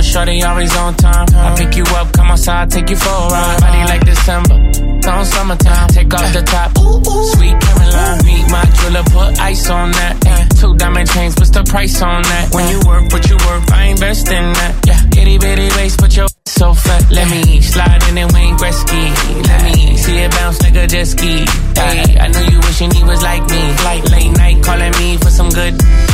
shorty always on time. I pick you up, come outside, take you for a ride. Body like December, on summertime. Take off the top, sweet Caroline. Meet my jeweler, put ice on that. 2 diamond chains, what's the price on that? When you work, what you work, I invest in that. Yeah, itty bitty waist, but your so fat. Let me slide in and Wayne Gretzky. Let me see it bounce like a jet ski. Hey, I know you wishing he was like me. Like late night calling me for some good.